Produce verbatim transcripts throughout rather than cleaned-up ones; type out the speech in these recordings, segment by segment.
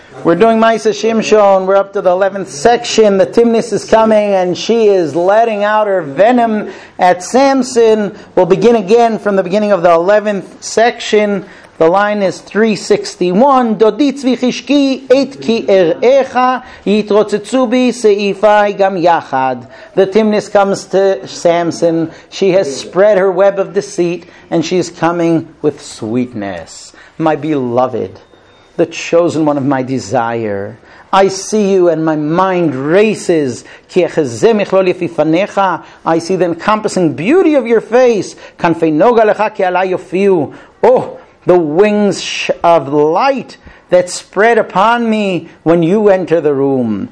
We're doing Maisa Shimshon. We're up to the eleventh section. The Timnis is coming and she is letting out her venom at Samson. We'll begin again from the beginning of the eleventh section. The line is three sixty-one. Dodi tzvi chishki et ki er'echa yitrotzetzu bi seifai gam yachad. The Timnis comes to Samson. She has spread her web of deceit and she is coming with sweetness. My beloved, the chosen one of my desire, I see you and my mind races. I see the encompassing beauty of your face. Oh, the wings of light that spread upon me when you enter the room.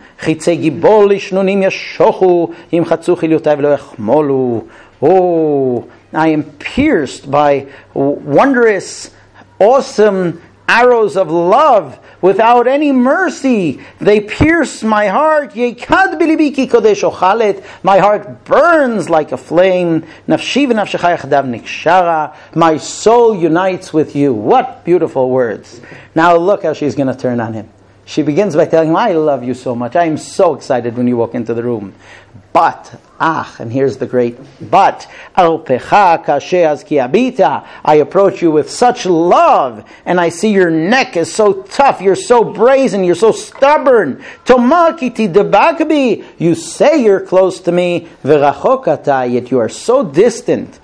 Oh, I am pierced by wondrous, awesome arrows of love without any mercy. They pierce my heart. My heart burns like a flame. My soul unites with you. What beautiful words. Now look how she's going to turn on him. She begins by telling him, I love you so much. I am so excited when you walk into the room. But, ah, and here's the great but, I approach you with such love, and I see your neck is so tough, you're so brazen, you're so stubborn. You say you're close to me, yet you are so distant.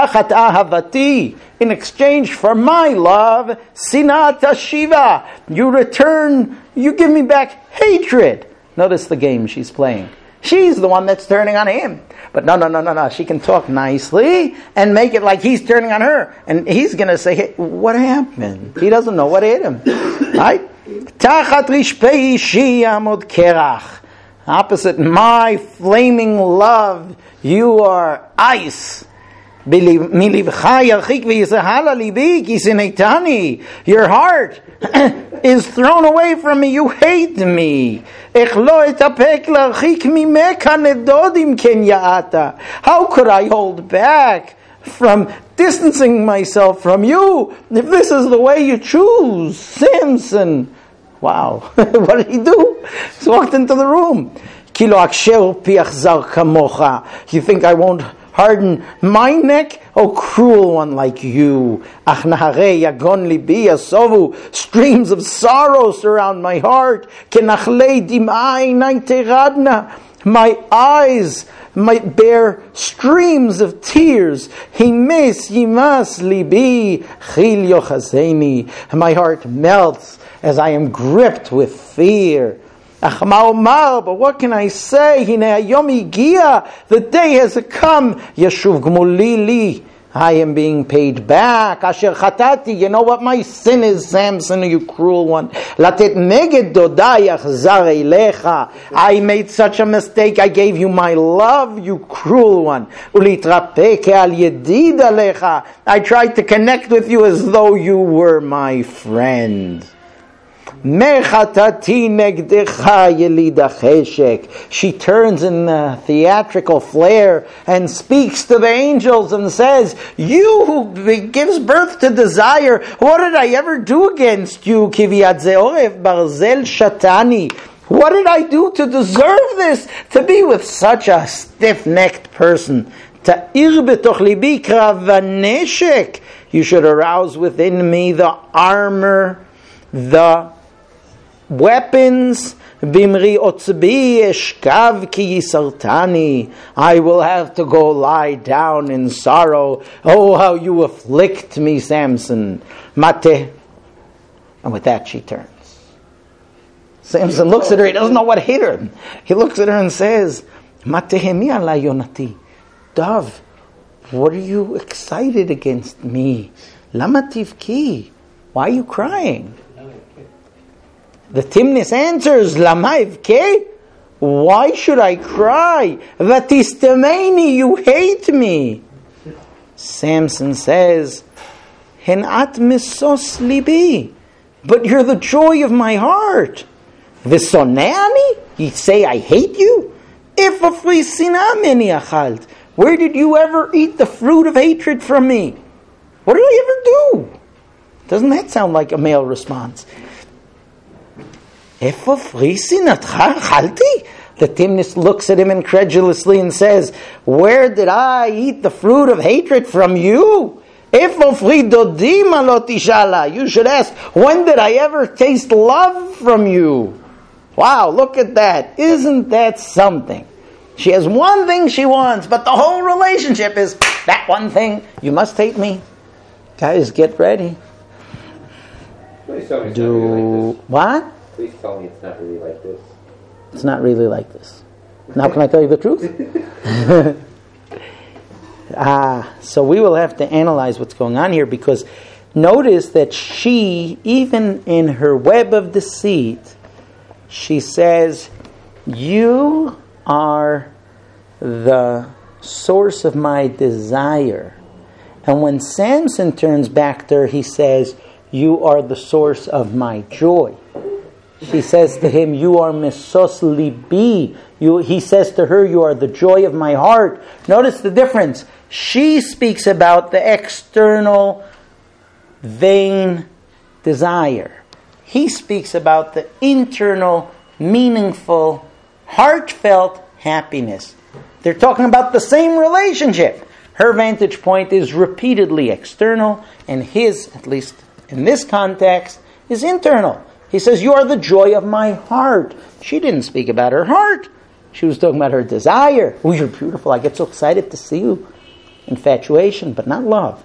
In exchange for my love, sinata shiva, you return, you give me back hatred. Notice the game she's playing. She's the one that's turning on him. But no, no, no, no, no. She can talk nicely and make it like he's turning on her. And he's going to say, hey, what happened? He doesn't know what hit him. Right? Opposite my flaming love, you are ice. Your heart is thrown away from me. You hate me. How could I hold back from distancing myself from you if this is the way you choose? Samson. Wow. What did he do? He walked into the room. You think I won't harden my neck? Oh, cruel one like you. Streams of sorrow surround my heart. My eyes might bear streams of tears. My heart melts as I am gripped with fear. But what can I say? The day has come. I am being paid back. You know what my sin is, Samson, you cruel one. I made such a mistake. I gave you my love, you cruel one. I tried to connect with you as though you were my friend. She turns in the theatrical flair and speaks to the angels and says, you who gives birth to desire, what did I ever do against you? What did I do to deserve this? To be with such a stiff-necked person. You should arouse within me the armor, the weapons. I will have to go lie down in sorrow. Oh, how you afflict me, Samson. Mate. And with that she turns. Samson looks at her. He doesn't know what hit her. He looks at her and says, Dove, what are you excited against me? Lama tivki? Why are you crying? The Timnis answers, Lamaivke? Why should I cry? Vatistameni, you hate me. Samson says, Henat misos libi, but you're the joy of my heart. Visoneani? You say I hate you? If a frisinameni achalt, where did you ever eat the fruit of hatred from me? What did I ever do? Doesn't that sound like a male response? Efo fri sinatcha achalti? The Timnis looks at him incredulously and says, where did I eat the fruit of hatred from you? Efo fri dodim lo tishala? You should ask, when did I ever taste love from you? Wow, look at that. Isn't that something? She has one thing she wants, but the whole relationship is that one thing. You must hate me. Guys, get ready. Please tell me it's Do not really like this. what? Please tell me it's not really like this. It's not really like this. Now can I tell you the truth? ah, so we will have to analyze what's going on here, because notice that she, even in her web of deceit, she says, you are the source of my desire. And when Samson turns back to her, he says, you are the source of my joy. She says to him, you are mesos libi. You, he says to her, you are the joy of my heart. Notice the difference. She speaks about the external, vain desire. He speaks about the internal, meaningful, heartfelt happiness. They're talking about the same relationship. Her vantage point is repeatedly external, and his, at least in this context, is internal. He says, you are the joy of my heart. She didn't speak about her heart. She was talking about her desire. Oh, you're beautiful. I get so excited to see you. Infatuation, but not love.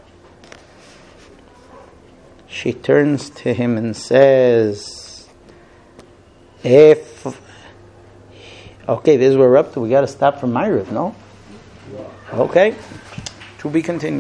She turns to him and says, if... Okay, this is where we're up to. We got to stop for Ma'ariv, no? Okay. To be continued.